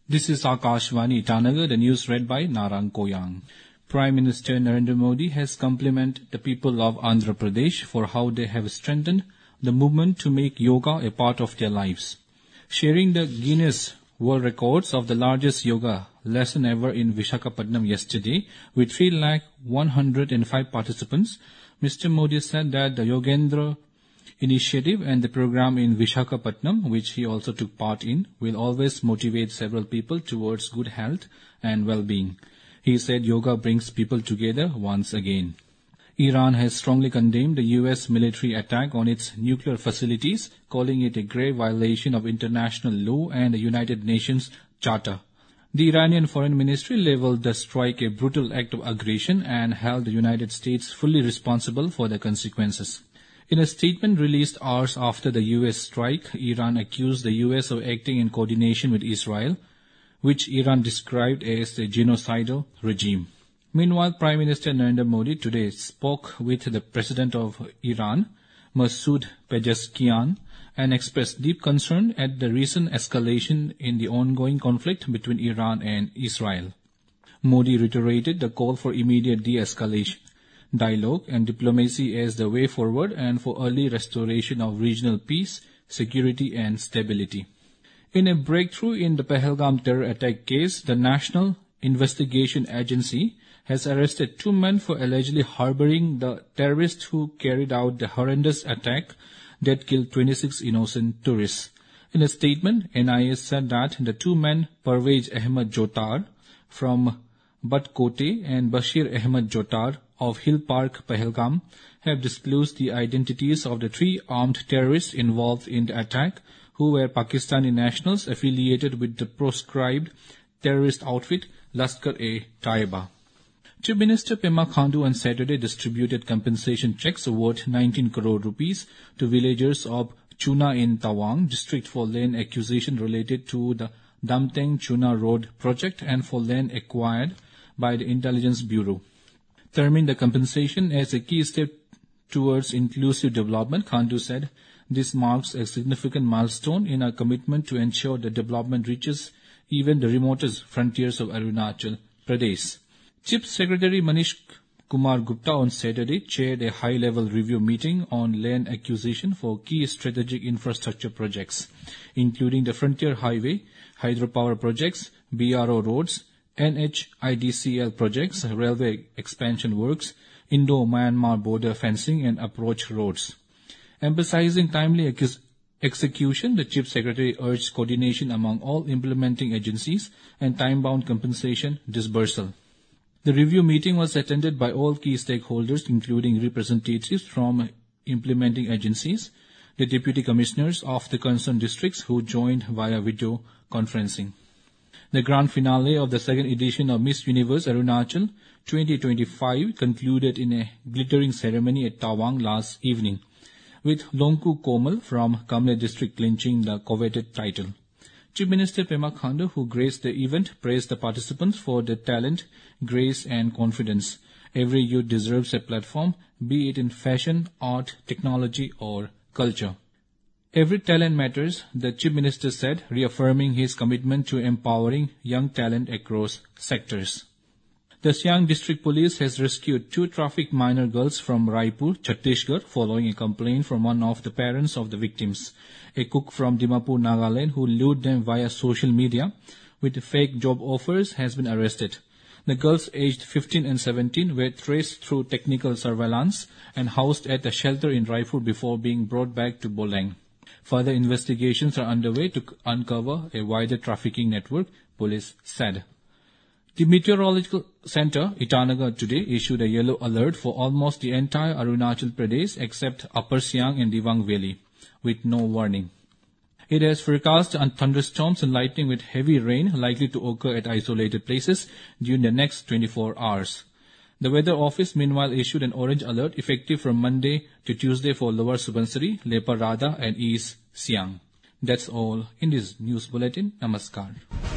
This is Akashvani Itanagar, the news read by Narang Koyang. Prime Minister Narendra Modi has complimented the people of Andhra Pradesh for how they have strengthened the movement to make yoga a part of their lives. Sharing the Guinness World Records of the largest yoga lesson ever in Visakhapatnam yesterday with 3,105 participants, Mr. Modi said that the Yogendra initiative and the program in Visakhapatnam, which he also took part in, will always motivate several people towards good health and well-being. He said yoga brings people together once again. Iran has strongly condemned the U.S. military attack on its nuclear facilities, calling it a grave violation of international law and the United Nations Charter. The Iranian Foreign Ministry labeled the strike a brutal act of aggression and held the United States fully responsible for the consequences. In a statement released hours after the U.S. strike, Iran accused the U.S. of acting in coordination with Israel, which Iran described as a genocidal regime. Meanwhile, Prime Minister Narendra Modi today spoke with the President of Iran, Masoud Pezeshkian, and expressed deep concern at the recent escalation in the ongoing conflict between Iran and Israel. Modi reiterated the call for immediate de-escalation, dialogue and diplomacy as the way forward and for early restoration of regional peace, security and stability. In a breakthrough in the Pahalgam terror attack case, the National Investigation Agency has arrested 2 men for allegedly harboring the terrorists who carried out the horrendous attack that killed 26 innocent tourists. In a statement, NIA said that the 2 men, Parvez Ahmed Jotar from Batkote and Bashir Ahmed Jotar of Hill Park, Pahalgam, have disclosed the identities of the 3 armed terrorists involved in the attack, who were Pakistani nationals affiliated with the proscribed terrorist outfit Lashkar-e-Taiba. Chief Minister Pema Khandu on Saturday distributed compensation checks worth 19 crore rupees to villagers of Chuna in Tawang district for land acquisition related to the Damteng Chuna Road project and for land acquired by the Intelligence Bureau. Terming the compensation as a key step towards inclusive development, Khandu said, this marks a significant milestone in our commitment to ensure that development reaches even the remotest frontiers of Arunachal Pradesh. Chief Secretary Manish Kumar Gupta on Saturday chaired a high-level review meeting on land acquisition for key strategic infrastructure projects, including the Frontier Highway, hydropower projects, BRO roads, NHIDCL projects, railway expansion works, Indo-Myanmar border fencing and approach roads. Emphasizing timely execution, the Chief Secretary urged coordination among all implementing agencies and time-bound compensation disbursal. The review meeting was attended by all key stakeholders, including representatives from implementing agencies, the deputy commissioners of the concerned districts who joined via video conferencing. The grand finale of the second edition of Miss Universe Arunachal 2025 concluded in a glittering ceremony at Tawang last evening, with Longku Komal from Kamle district clinching the coveted title. Chief Minister Pema Khandu, who graced the event, praised the participants for their talent, grace and confidence. Every youth deserves a platform, be it in fashion, art, technology or culture. Every talent matters, the Chief Minister said, reaffirming his commitment to empowering young talent across sectors. The Siang District Police has rescued 2 trafficked minor girls from Raipur, Chhattisgarh, following a complaint from one of the parents of the victims. A cook from Dimapur, Nagaland, who lured them via social media with fake job offers, has been arrested. The girls aged 15 and 17 were traced through technical surveillance and housed at a shelter in Raipur before being brought back to Bolang. Further investigations are underway to uncover a wider trafficking network, police said. The Meteorological Center, Itanagar, today issued a yellow alert for almost the entire Arunachal Pradesh except Upper Siang and Dibang Valley, with no warning. It has forecast thunderstorms and lightning with heavy rain likely to occur at isolated places during the next 24 hours. The Weather Office meanwhile issued an orange alert effective from Monday to Tuesday for Lower Subansiri, Lepa Rada and East Siang. That's all in this news bulletin. Namaskar.